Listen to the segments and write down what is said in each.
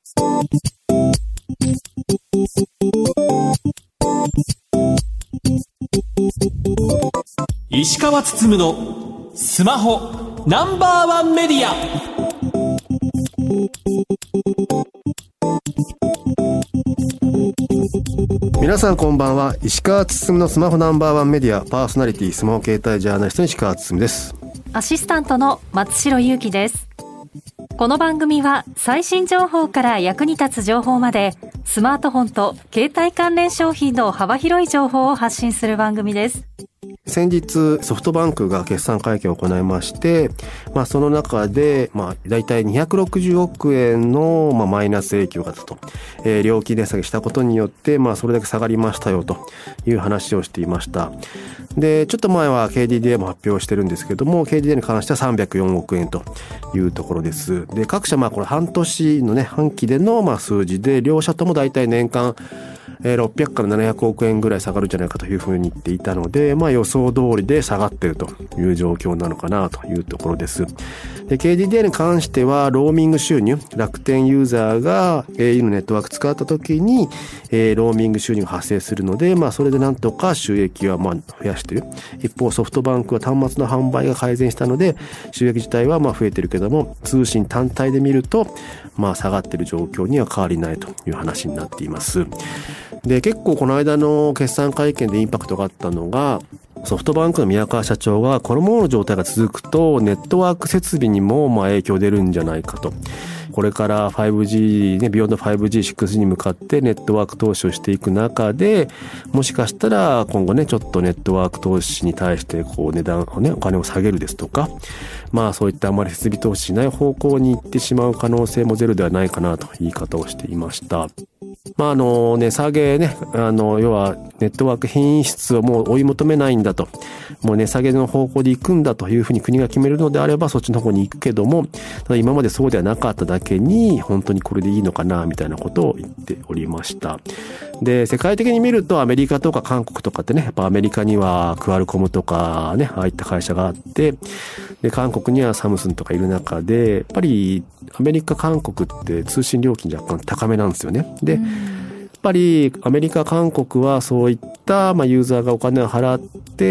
石川つつむのスマホナンバーワンメディア。 皆さんこんばんは。石川つつむのスマホナンバーワンメディアパーソナリティ、スマホ携帯ジャーナリストの石川つつむです。 アシスタントの松代ゆうきです。この番組は最新情報から役に立つ情報まで、スマートフォンと携帯関連商品の幅広い情報を発信する番組です。 先日ソフトバンクが決算会見を行いまして、その中で、だいたい260億円の、マイナス影響があったと、料金値下げしたことによって、それだけ下がりましたよという話をしていました。で、ちょっと前は KDDI も発表してるんですけども、KDDI に関しては304億円というところです。で、各社これ半年のね、半期での数字で、両社ともだいたい年間600から700億円ぐらい下がるんじゃないかというふうに言っていたので、予想通りで下がっているという状況なのかなというところです。で、KDDI に関してはローミング収入、楽天ユーザーが au のネットワーク使った時に、ローミング収入が発生するので、それでなんとか収益は増やしている。一方ソフトバンクは端末の販売が改善したので、収益自体は増えているけども、通信単体で見ると下がっている状況には変わりないという話になっています。で、結構この間の決算会見でインパクトがあったのが、ソフトバンクの宮川社長がこのままの状態が続くとネットワーク設備にも影響出るんじゃないかと。これから 5G ね、ビヨンド 5G、6G に向かってネットワーク投資をしていく中で、もしかしたら今後ね、ちょっとネットワーク投資に対して値段をね、お金を下げるですとか、そういったあまり設備投資しない方向に行ってしまう可能性もゼロではないかなと言い方をしていました。値下げね、要はネットワーク品質をもう追い求めないんだと、もう値下げの方向で行くんだというふうに国が決めるのであればそっちの方に行くけども、ただ今までそうではなかっただけに本当にこれでいいのかなみたいなことを言っておりました。で、世界的に見るとアメリカとか韓国とかってね、やっぱアメリカにはクアルコムとかね、ああいった会社があって、で、韓国にはサムスンとかいる中で、やっぱりアメリカ、韓国って通信料金若干高めなんですよね。で、やっぱりアメリカ、韓国はそういったユーザーがお金を払って、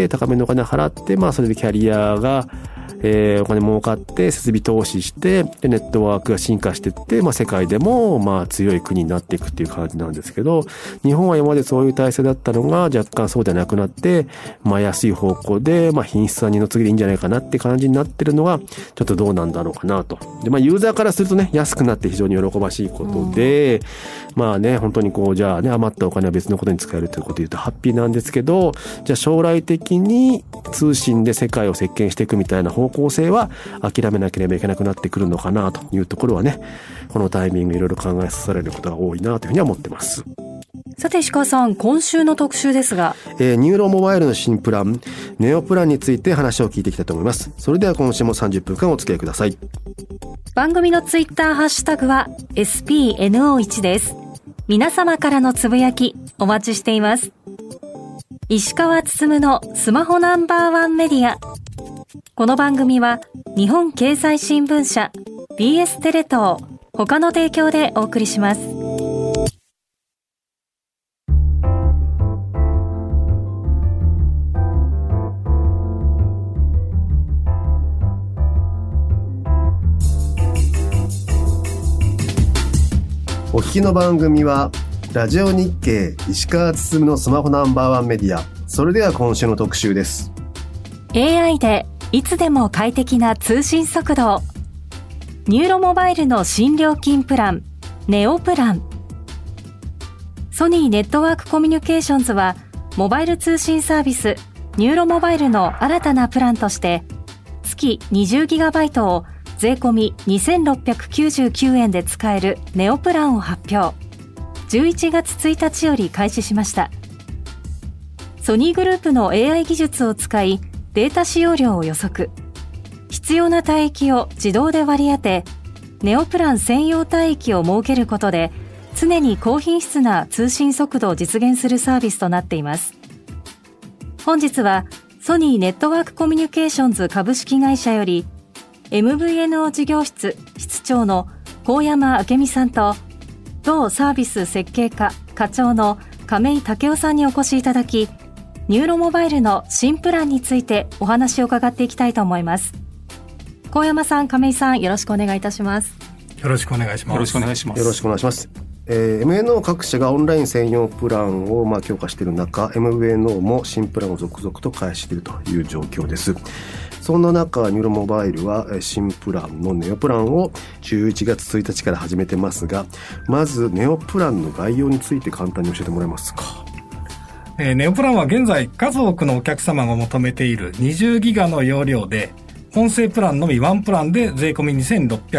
高めのお金を払って、それでキャリアがお金儲かって設備投資してでネットワークが進化していって、世界でも強い国になっていくっていう感じなんですけど、日本は今までそういう体制だったのが若干そうではなくなって、安い方向で品質は二の次でいいんじゃないかなって感じになってるのがちょっとどうなんだろうかなと。で、ユーザーからするとね、安くなって非常に喜ばしいことで、本当にじゃあね、余ったお金は別のことに使えるということで言うとハッピーなんですけど、じゃあ将来的に通信で世界を席巻していくみたいな方向性は諦めなければいけなくなってくるのかなというところはね、このタイミングいろいろ考えさせられることが多いなというふうには思ってます。 さて石川さん、今週の特集ですが、 ニューロモバイルの新プランネオプランについて話を聞いていきたいと思います。それでは今週も30分間お付き合いください。 番組のツイッターハッシュタグは SPNO1 です。皆様からのつぶやきお待ちしています。石川つつむのスマホナンバーワンメディア。この番組は日本経済新聞社、BS テレ東他の提供でお送りします。 お聞きの番組はラジオ日経石川つつむのスマホナンバーワンメディア。それでは今週の特集です。 AI でいつでも快適な通信速度。ニューロモバイルの新料金プランネオプラン。ソニーネットワークコミュニケーションズはモバイル通信サービスニューロモバイルの新たなプランとして月 20GB を税込み2699円で使えるネオプランを発表。11月1日より開始しました。ソニーグループの AI 技術を使いデータ使用量を予測、必要な帯域を自動で割り当て、ネオプラン専用帯域を設けることで常に高品質な通信速度を実現するサービスとなっています。本日はソニーネットワークコミュニケーションズ株式会社よりMVNO 事業室室長の高山明美さんと同サービス設計課課長の亀井武夫さんにお越しいただき、ニューロモバイルの新プランについてお話を伺っていきたいと思います。高山さん、亀井さん、よろしくお願いいたします。 よろしくお願いします。 よろしくお願いします。 よろしくお願いします。MNO 各社がオンライン専用プランを強化している中、 MVNO も新プランを続々と開始しているという状況です。そんな中、ニューロモバイルは新プランのネオプランを11月1日から始めてますが、まずネオプランの概要について簡単に教えてもらえますか。 ネオプランは現在数多くのお客様が求めている20ギガの容量で、音声プランのみワンプランで税込み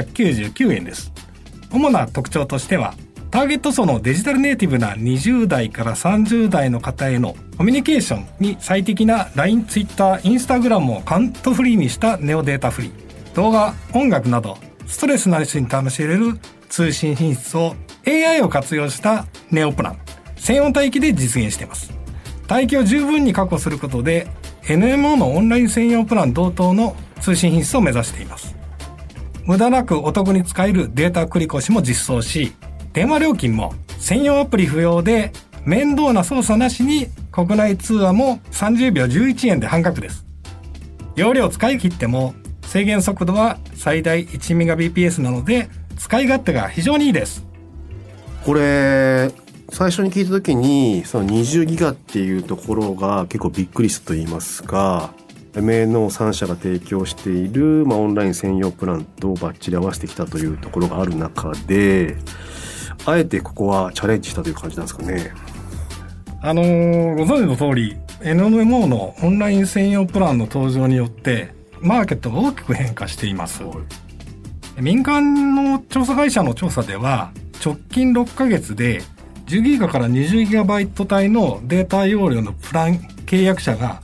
2699円です。主な特徴としては、ターゲット層のデジタルネイティブな20代から30代の方へのコミュニケーションに最適な LINE、Twitter、Instagram をカントフリーにしたネオデータフリー、動画、音楽などストレスなしに楽しめる通信品質を AI を活用したネオプラン、専用帯域で実現しています。帯域を十分に確保することで NMO のオンライン専用プラン同等の通信品質を目指しています。無駄なくお得に使えるデータ繰り越しも実装し、電話料金も専用アプリ不要で面倒な操作なしに国内通話も30秒11円で半額です。容量を使い切っても制限速度は最大 1Mbps なので使い勝手が非常にいいです。 これ最初に聞いた時にその20ギガっていうところが結構びっくりしたと言いますか、MNO3 社が提供している、オンライン専用プランとバッチリ合わせてきたというところがある中で、あえてここはチャレンジしたという感じなんですかね。 ご存知の通り NMO のオンライン専用プランの登場によってマーケットが大きく変化しています。民間の調査会社の調査では直近6ヶ月で10ギガから20ギガバイト帯のデータ容量のプラン契約者が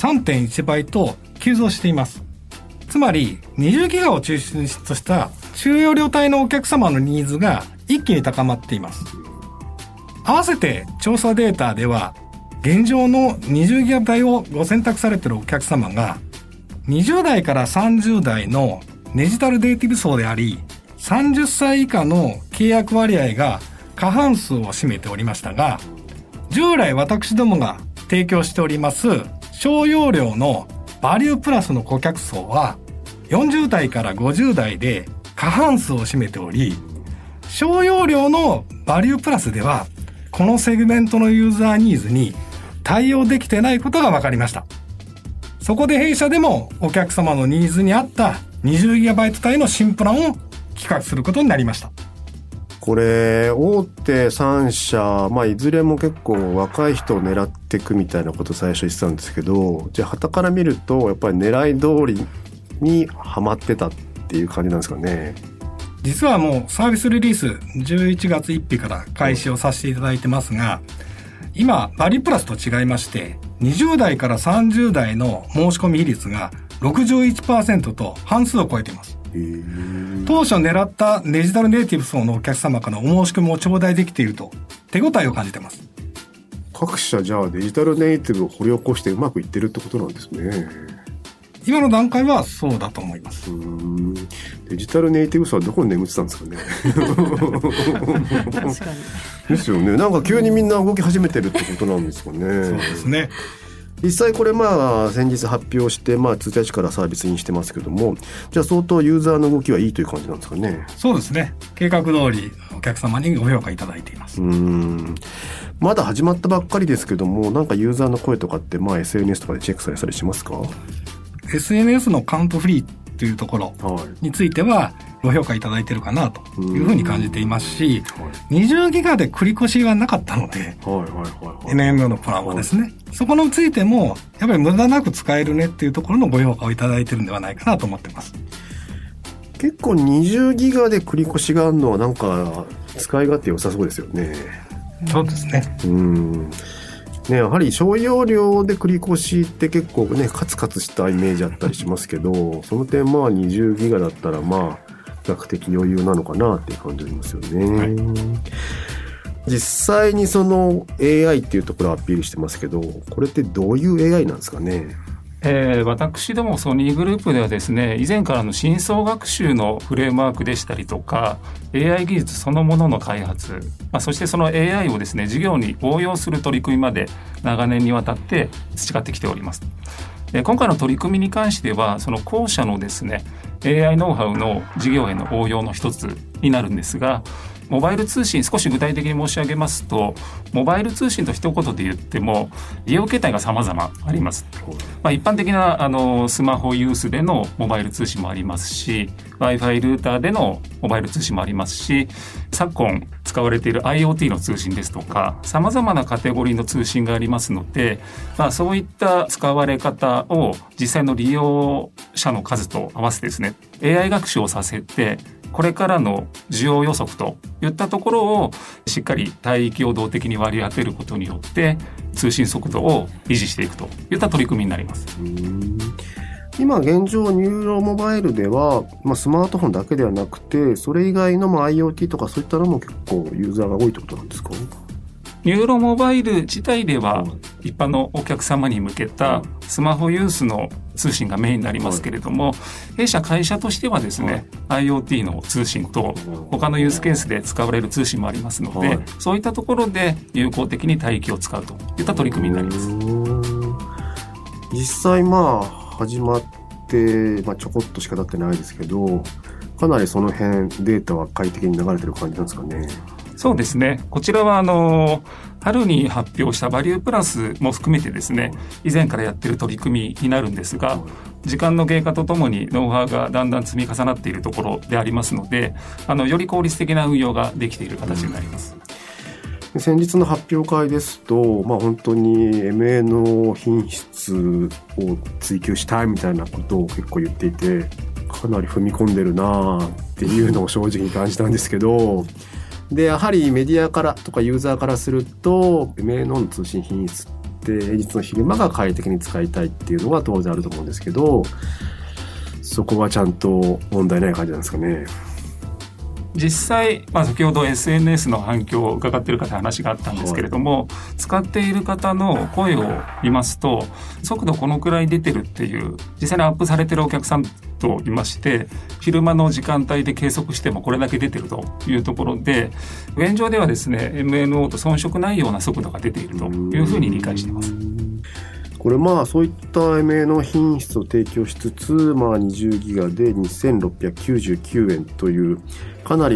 3.1 倍と急増しています。つまり20ギガを中心とした中容量帯のお客様のニーズが一気に高まっています。合わせて調査データでは現状の20ギガ帯をご選択されているお客様が20代から30代のデジタルネイティブ層であり、30歳以下の契約割合が過半数を占めておりましたが、従来私どもが提供しております小容量のバリュープラスの顧客層は40代から50代で過半数を占めており、小容量のバリュープラスではこのセグメントのユーザーニーズに対応できてないことが分かりました。そこで弊社でもお客様のニーズに合った 20GB 帯の新プランを企画することになりました。 これ大手3社、いずれも結構若い人を狙っていくみたいなことを最初言ってたんですけど、じゃあ傍から見るとやっぱり狙い通りにはまってたっていう感じなんですかね。 実はもうサービスリリース11月1日から開始をさせていただいてますが、今バリュープラスと違いまして20代から30代の申し込み比率が 61% と半数を超えています。当初狙ったデジタルネイティブ層のお客様からお申し込みを頂戴できていると手応えを感じています。 各社じゃあデジタルネイティブを掘り起こしてうまくいってるってことなんですね。 今の段階はそうだと思います。 デジタルネイティブ層はどこに眠ってたんですかね。 確かにですよね。なんか急にみんな動き始めてるってことなんですかね。 そうですね。 実際これ先日発表して1日からサービスにしてますけども、じゃあ相当ユーザーの動きはいいという感じなんですかね。 そうですね。計画通りお客様にご評価いただいています。 まだ始まったばっかりですけども、なんかユーザーの声とかってSNS とかでチェックされたりしますか？ SNS のカウントフリーというところについてはご評価いただいているかなというふうに感じていますし、20ギガで繰り越しがなかったので、NMO のプランはですね、そこについてもやっぱり無駄なく使えるねっていうところのご評価をいただいているんではないかなと思っています。 結構20ギガで繰り越しがあるのはなんか使い勝手良さそうですよね。 そうですね。 やはり小容量で繰り越しって結構ねカツカツしたイメージあったりしますけど、その点20ギガだったら比較的余裕なのかなっていう感じありますよね。実際にその AI っていうところをアピールしてますけど、これってどういう AI なんですかね。 私どもソニーグループではですね、以前からの深層学習のフレームワークでしたりとか AI 技術そのものの開発、そしてその AI をですね事業に応用する取り組みまで長年にわたって培ってきております。今回の取り組みに関してはその後者のですね AI ノウハウの事業への応用の一つになるんですが、モバイル通信少し具体的に申し上げますと、モバイル通信と一言で言っても利用形態が様々あります。一般的なスマホユースでのモバイル通信もありますし、 Wi-Fi ルーターでのモバイル通信もありますし、昨今使われている IoT の通信ですとか様々なカテゴリーの通信がありますので、そういった使われ方を実際の利用者の数と合わせてですね AI 学習をさせて、これからの需要予測といったところをしっかり帯域を動的に割り当てることによって通信速度を維持していくといった取り組みになります。 今現状ニューロモバイルでは、スマートフォンだけではなくてそれ以外のIoT とかそういったのも結構ユーザーが多いってことなんですか？ ニューロモバイル自体では一般のお客様に向けたスマホユースの通信がメインになりますけれども、弊社会社としてはですね IoT の通信と他のユースケースで使われる通信もありますので、そういったところで有効的に帯域を使うといった取り組みになります。 実際始まって、ちょこっとしか経ってないですけど、かなりその辺データは快適に流れてる感じなんですかね？ そうですね。こちらは春に発表したバリュープラスも含めてですね、以前からやっている取り組みになるんですが、時間の経過とともにノウハウがだんだん積み重なっているところでありますので、より効率的な運用ができている形になります。 先日の発表会ですと、本当に MA の品質を追求したいみたいなことを結構言っていて、かなり踏み込んでるなっていうのを正直に感じたんですけど、でやはりメディアからとかユーザーからすると MA の通信品質って平日の昼間が快適に使いたいっていうのが当然あると思うんですけど、そこはちゃんと問題ない感じなんですかね？ 実際、先ほど SNS の反響を伺っている方話があったんですけれども、使っている方の声を見ますと、速度このくらい出てるっていう実際にアップされているお客さんといまして、昼間の時間帯で計測してもこれだけ出てるというところで、現状ではですね MNO と遜色ないような速度が出ているというふうに理解しています。 これそういった MA の品質を提供しつつ、20ギガで2699円というかなり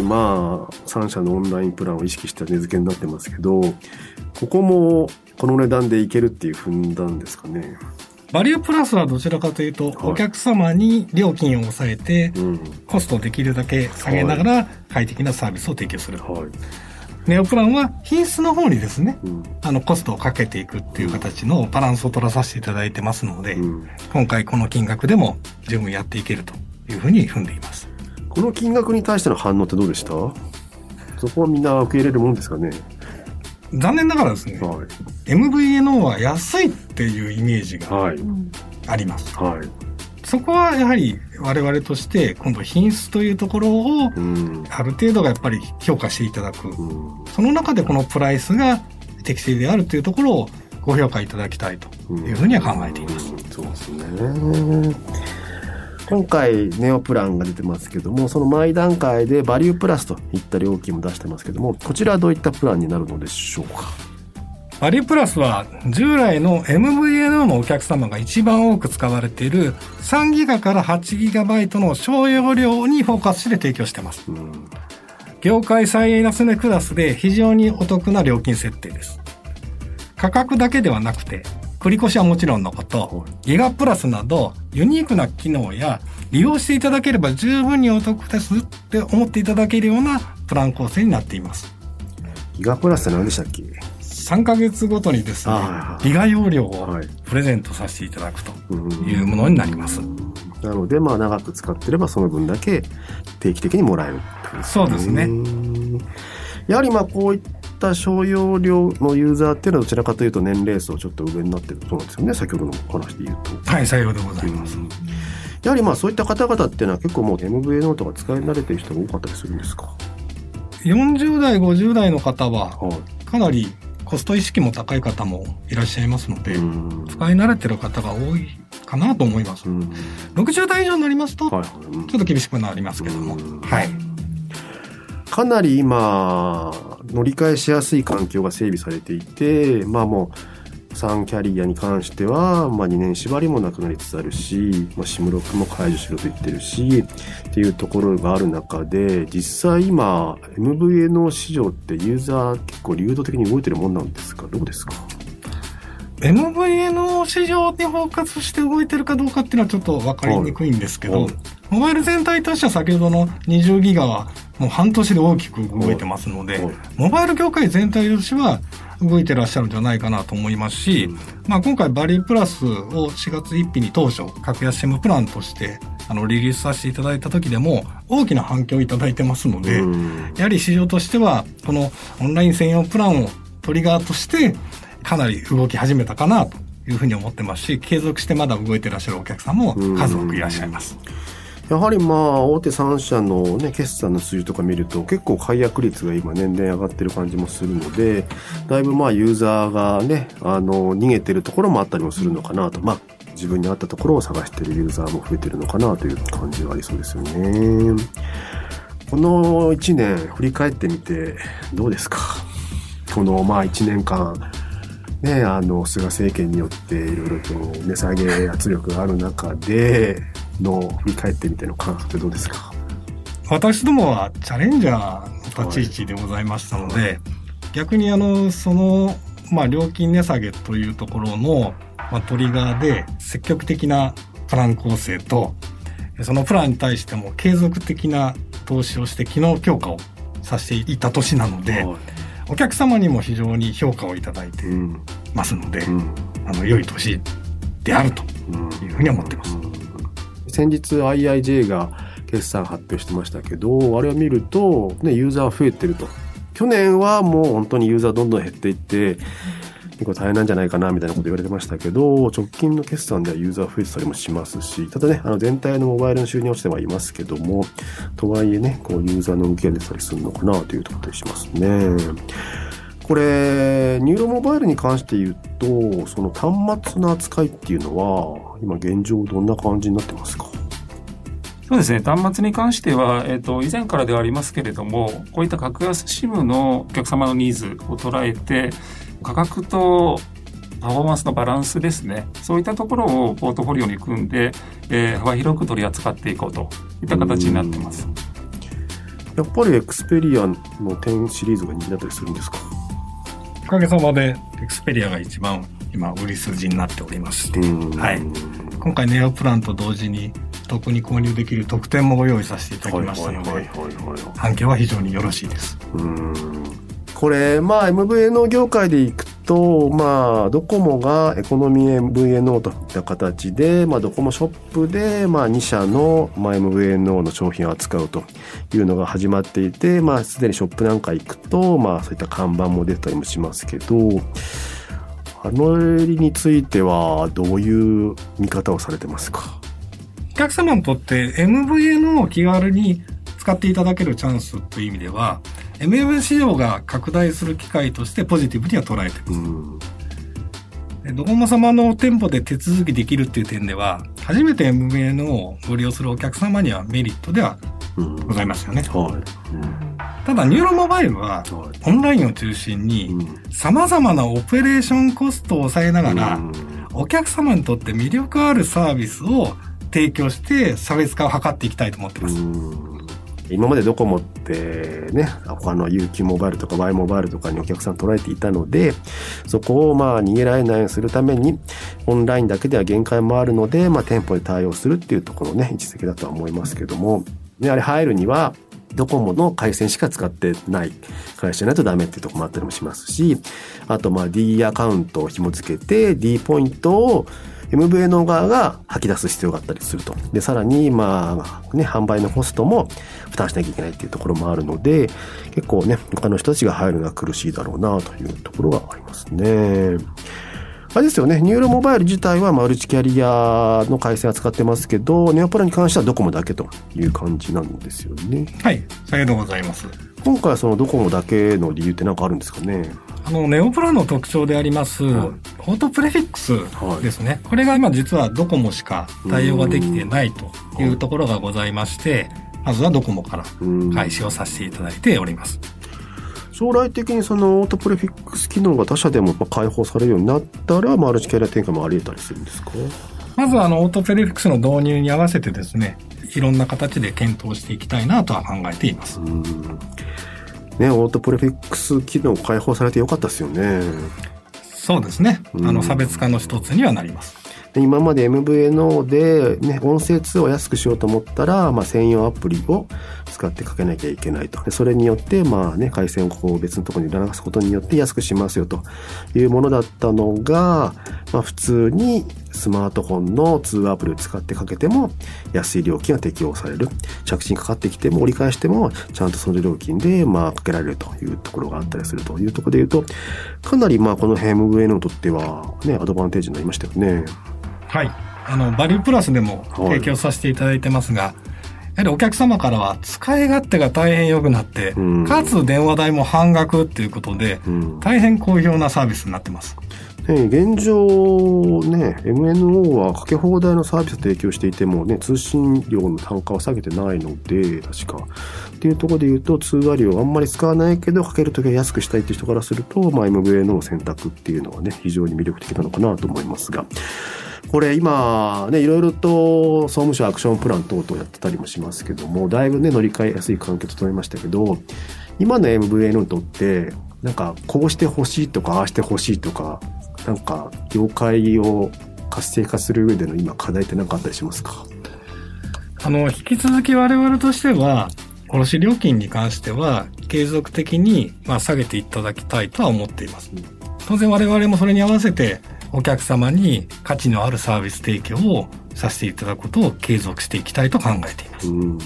3社のオンラインプランを意識した値付けになってますけど、ここもこの値段でいけるっていう踏んだんですかね？ バリュープラスはどちらかというと、お客様に料金を抑えて、コストをできるだけ下げながら快適なサービスを提供する。ネオプランは品質の方にですね、コストをかけていくっていう形のバランスを取らさせていただいてますので、今回この金額でも十分やっていけるというふうに踏んでいます。 この金額に対しての反応ってどうでした？そこはみんな受け入れるもんですかね？ 残念ながらですね、MVNO は安いっていうイメージがあります。そこはやはり我々として今度品質というところをある程度がやっぱり評価していただく、その中でこのプライスが適正であるというところをご評価いただきたいというふうには考えています。 そうですね。今回ネオプランが出てますけども、その前段階でバリュープラスといった料金も出してますけども、こちらはどういったプランになるのでしょうか？ バリュープラスは従来の MVNO のお客様が一番多く使われている3ギガから8ギガバイトの小容量にフォーカスして提供しています。業界最安値クラスで非常にお得な料金設定です。価格だけではなくて繰り越しはもちろんのこと、ギガプラスなどユニークな機能や利用していただければ十分にお得ですって思っていただけるようなプラン構成になっています。 ギガプラスって何でしたっけ ？3ヶ月ごとにですね、ギガ容量をプレゼントさせていただくというものになります。 なので長く使ってればその分だけ定期的にもらえるってことですね。 そうですね。 やはりこういった小容量のユーザーっていうのはどちらかというと年齢層ちょっと上になってるそうなんですよね。先ほどのお話で言うと。 はい、さようでございます。 やはりそういった方々っていうのは結構もう MVNO とか使い慣れてる人が多かったりするんですか ？40代50代の方はかなりコスト意識も高い方もいらっしゃいますので、使い慣れてる方が多いかなと思います。60代以上になりますと、ちょっと厳しくなりますけども。はい。 かなり今、乗り換えしやすい環境が整備されていて、もう、3キャリアに関しては、2年縛りもなくなりつつあるし、SIM6も解除しろと言ってるし、っていうところがある中で、実際今、MVNO 市場ってユーザー結構流動的に動いてるもんなんですか？どうですか？ MVNO 市場にフォーカスして動いてるかどうかっていうのはちょっと分かりにくいんですけど、モバイル全体としては先ほどの20ギガはもう半年で大きく動いてますので、モバイル業界全体としては動いてらっしゃるんじゃないかなと思いますし、今回バリュープラスを4月1日に当初格安 SIM プランとしてリリースさせていただいた時でも大きな反響をいただいてますので、やはり市場としてはこのオンライン専用プランをトリガーとしてかなり動き始めたかなというふうに思ってますし、継続してまだ動いてらっしゃるお客さんも数多くいらっしゃいます。 やはり大手3社のね、決算の数字とか見ると結構解約率が今年々上がってる感じもするので、だいぶユーザーがね、逃げてるところもあったりもするのかなと、自分に合ったところを探してるユーザーも増えてるのかなという感じがありそうですよね。この1年振り返ってみてどうですか？この1年間ね、菅政権によっていろいろと値下げ圧力がある中での振り返ってみての感覚ってどうですか？ 私どもはチャレンジャーの立ち位置でございましたので、逆にその、料金値下げというところの、トリガーで積極的なプラン構成と、そのプランに対しても継続的な投資をして機能強化をさせていた年なので、お客様にも非常に評価をいただいてますので、良い年であるというふうに思っています。 先日 IIJ が決算発表してましたけど、あれを見ると、ユーザー増えてると。去年はもう本当にユーザーどんどん減っていって結構大変なんじゃないかなみたいなこと言われてましたけど、直近の決算ではユーザー増えてたりもしますし、ただね、全体のモバイルの収入落ちてはいますけども、とはいえね、ユーザーの動きが出たりするのかなというところでしますね。これニューロモバイルに関して言うと、その端末の扱いっていうのは今現状どんな感じになってますか？ そうですね、端末に関しては、以前からではありますけれども、こういった格安 SIM のお客様のニーズを捉えて、価格とパフォーマンスのバランスですね、そういったところをポートフォリオに組んで、幅広く取り扱っていこうといった形になっています。 やっぱりエクスペリアの10シリーズが人気だったりするんですか？ おかげさまでエクスペリアが一番今売り筋になっておりまして、はい、今回ネオプランと同時に特に購入できる特典もご用意させていただきましたので、反響は非常によろしいです。 これMVNO 業界でいくと、ドコモがエコノミー MVNO といった形で、ドコモショップで2社の、MVNO の商品を扱うというのが始まっていて、すでにショップなんか行くと、そういった看板も出たりもしますけど、についてはどういう見方をされてますか？ お客様にとって MVNO を気軽に使っていただけるチャンスという意味では MVNO 市場が拡大する機会としてポジティブには捉えています。ドコモ様の店舗で手続きできるっていう点では初めて MVNO をご利用するお客様にはメリットではございますよね。ただニューロモバイルはオンラインを中心に様々なオペレーションコストを抑えながらお客様にとって魅力あるサービスを提供して差別化を図っていきたいと思っています。 今までドコモってね、他の UQ モバイルとか Y モバイルとかにお客さん捉えていたので、そこを逃げられないようにするためにオンラインだけでは限界もあるので、店舗で対応するっていうところのね、位置づけだとは思いますけども、あれ入るにはドコモの回線しか使ってない会社じゃないとダメっていうところもあったりもしますし、あとD アカウントを紐付けて D ポイントをMVNO 側が吐き出す必要があったりすると。で、さらに販売のコストも負担しなきゃいけないっていうところもあるので、結構ね、他の人たちが入るのは苦しいだろうなというところがありますね。あれですよね、ニューロモバイル自体はマルチキャリアの回線を使ってますけど、ネオプラに関してはドコモだけという感じなんですよね。 はい、さようでございます。 今回はそのドコモだけの理由って何かあるんですかね？ ネオプラの特徴であります、 オートプレフィックスですね、これが今実はドコモしか対応ができてないというところがございまして、まずはドコモから開始をさせていただいております。 将来的にそのオートプレフィックス機能が他社でも開放されるようになったら、マルチキャリア展開もあり得たりするんですか？ まずはオートプレフィックスの導入に合わせてですね、いろんな形で検討していきたいなとは考えています。 ね、オートプレフィックス機能開放されてよかったですよね。 そうですね、差別化の一つにはなります。 今まで MVNO で、ね、音声通話を安くしようと思ったら、専用アプリを使ってかけなきゃいけないと。でそれによって、回線をこう別のところに流すことによって安くしますよというものだったのが、普通にスマートフォンの通話アプリを使ってかけても安い料金が適用される。着信かかってきても折り返してもちゃんとその料金でかけられるというところがあったりするというところで言うと、かなりこの辺 MVNO にとってはね、アドバンテージになりましたよね。 はい、バリュープラスでも提供させていただいてますが、やはりお客様からは使い勝手が大変良くなって、かつ電話代も半額っていうことで、大変好評なサービスになってます。 現状ね、MNO はかけ放題のサービスを提供していてもね、通信料の単価は下げてないので、確かっていうところで言うと、通話料あんまり使わないけどかけるときは安くしたいっていう人からすると、MVNO の選択っていうのはね、非常に魅力的なのかなと思いますが、これ今ね、いろいろと総務省アクションプラン等々やってたりもしますけども、だいぶね乗り換えやすい環境整いましたけど、今の MVNO にとってなんかこうしてほしいとかああしてほしいとか、なんか業界を活性化する上での今課題って何かあったりしますか？ 引き続き我々としては卸料金に関しては継続的に下げていただきたいとは思っています。当然我々もそれに合わせてお客様に価値のあるサービス提供をさせていただくことを継続していきたいと考えています。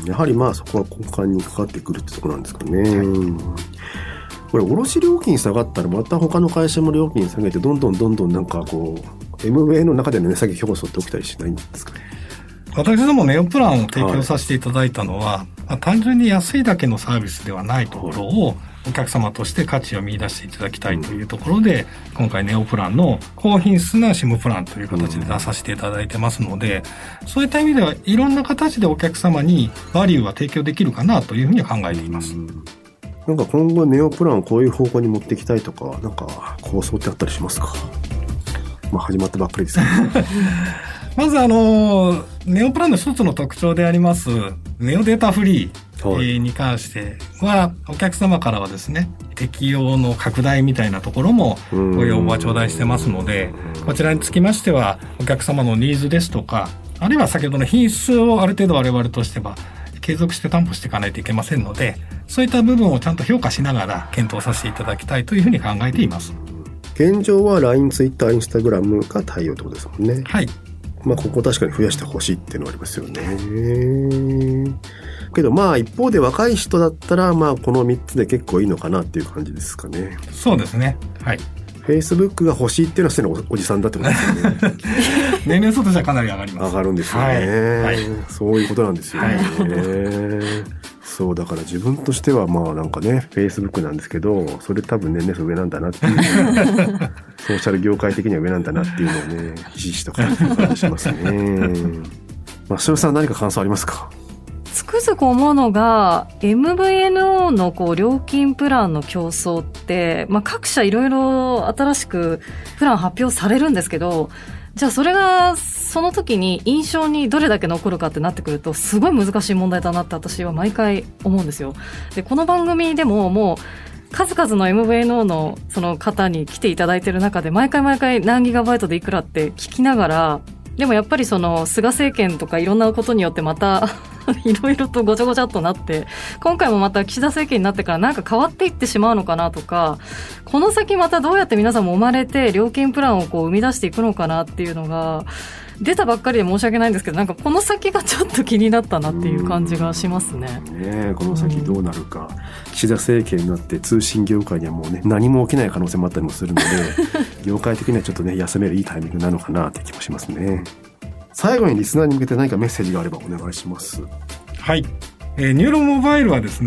やはりそこは根幹にかかってくるってところなんですかね。これ卸料金下がったらまた他の会社も料金下げてどんどんなんかこう MVA の中での値下げ競争って起きたりしないんですかね？ 私どもネオプランを提供させていただいたのは、単純に安いだけのサービスではないところをお客様として価値を見出していただきたいというところで、今回ネオプランの高品質な SIM プランという形で出させていただいてますので、そういった意味ではいろんな形でお客様にバリューは提供できるかなというふうに考えています。 なんか今後ネオプランをこういう方向に持っていきたいとか、なんか構想ってあったりしますか？始まったばっかりですけどまずネオプランの一つの特徴でありますネオデータフリーに関しては、お客様からはですね、適用の拡大みたいなところもご要望は頂戴してますので、こちらにつきましてはお客様のニーズですとか、あるいは先ほどの品質をある程度我々としては継続して担保していかないといけませんので、そういった部分をちゃんと評価しながら検討させていただきたいというふうに考えています。 現状は LINE、Twitter、Instagram が対応ってことですもんね。 はい。 ここ確かに増やしてほしいっていうのはありますよね。けど一方で若い人だったらこの3つで結構いいのかなっていう感じですかね。 そうですね。はい。 Facebook が欲しいっていうのはすでにおじさんだってことですよね。 年齢層としてはかなり上がります。 上がるんですよね。はい。そういうことなんですよね。そうだから自分としてはなんかね Facebook なんですけど、それ多分年齢層上なんだなっていうソーシャル業界的には上なんだなっていうのをねひしひしと感じる感じしますね。しろさん何か感想ありますか？ つくづく思うのが MVNO の料金プランの競争って、各社いろいろ新しくプラン発表されるんですけど、じゃあそれがその時に印象にどれだけ残るかってなってくるとすごい難しい問題だなって私は毎回思うんですよ。でこの番組でももう数々の MVNO のその方に来ていただいている中で毎回何ギガバイトでいくらって聞きながら、でもやっぱりその菅政権とかいろんなことによってまたいろいろとごちゃごちゃっとなって、今回もまた岸田政権になってからなんか変わっていってしまうのかなとか、この先またどうやって皆さんも生まれて料金プランを生み出していくのかなっていうのが出たばっかりで申し訳ないんですけど、なんかこの先がちょっと気になったなっていう感じがしますね。 この先どうなるか。岸田政権になって通信業界にはもうね何も起きない可能性もあったりもするので業界的にはちょっとね休めるいいタイミングなのかなって気もしますね。最後にリスナーに向けて何かメッセージがあればお願いします。 はい。ニューロモバイルはですね、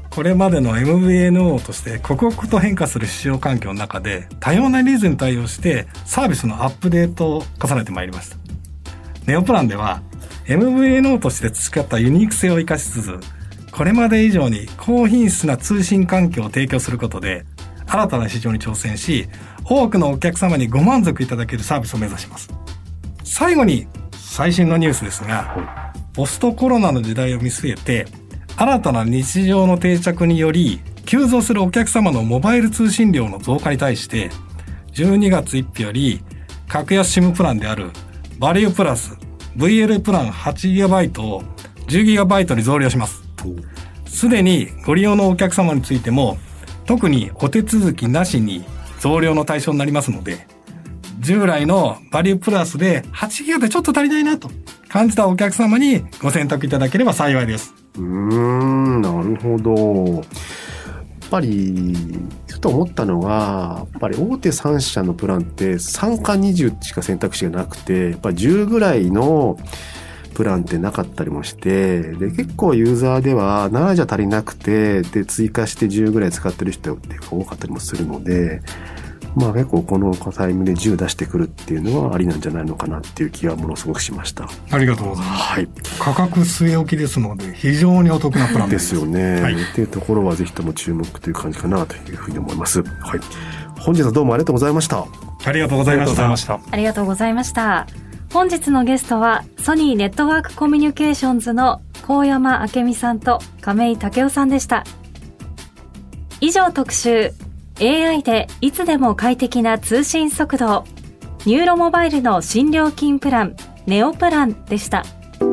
これまでの MVNO として刻々と変化する市場環境の中で多様なニーズに対応してサービスのアップデートを重ねてまいりました。ネオプランでは MVNO として培ったユニーク性を生かしつつ、これまで以上に高品質な通信環境を提供することで新たな市場に挑戦し、多くのお客様にご満足いただけるサービスを目指します。最後に最新のニュースですが、ポストコロナの時代を見据えて新たな日常の定着により急増するお客様のモバイル通信量の増加に対して12月1日より格安 SIM プランであるバリュープラス VL プラン 8GB を 10GB に増量します。すでにご利用のお客様についても特にお手続きなしに増量の対象になりますので、従来のバリュープラスで 8GB でちょっと足りないなと感じたお客様にご選択いただければ幸いです。 なるほど。やっぱりちょっと思ったのが、やっぱり大手3社のプランって3か20しか選択肢がなくて、やっぱり10ぐらいのプランってなかったりもして、で結構ユーザーでは7じゃ足りなくて、で追加して10ぐらい使ってる人っていうか多かったりもするので、まあ結構このタイムで10出してくるっていうのはありなんじゃないのかなっていう気はものすごくしました。 ありがとうございます。 はい。 価格据え置きですので非常にお得なプランですよね。 はい、 っていうところはぜひとも注目という感じかなというふうに思います。はい。本日はどうもありがとうございました。 ありがとうございました。 ありがとうございました。本日のゲストはソニーネットワークコミュニケーションズの高山明美さんと亀井武夫さんでした。以上特集AI でいつでも快適な通信速度、ニューロモバイルの新料金プランネオプランでした。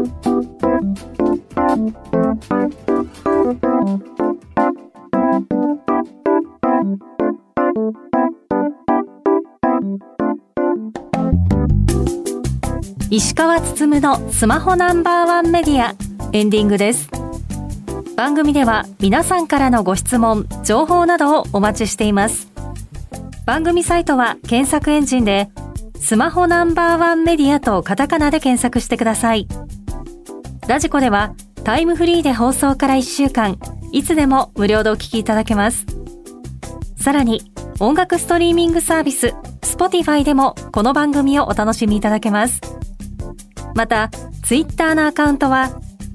石川つつむのスマホナンバーワンメディア、エンディングです。番組では皆さんからのご質問、情報などをお待ちしています。番組サイトは検索エンジンでスマホナンバーワンメディアとカタカナで検索してください。ラジコではタイムフリーで放送から1週間いつでも無料でお聞きいただけます。さらに音楽ストリーミングサービス Spotify でもこの番組をお楽しみいただけます。またツイッターのアカウントは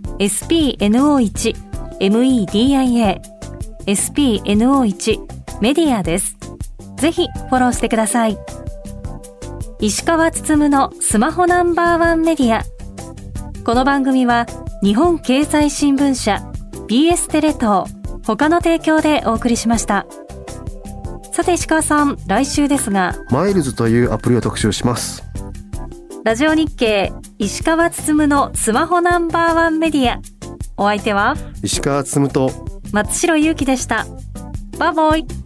SPNO1 MEDIA SPNO1 メディアです。ぜひフォローしてください。石川つつむのスマホナンバーワンメディア。この番組は日本経済新聞社 BS テレ東他の提供でお送りしました。さて石川さん、来週ですがマイルズというアプリを特集します。 ラジオ日経石川つつむのスマホナンバーワンメディア。お相手は石川つつむと松代ゆうきでした。バイバイ。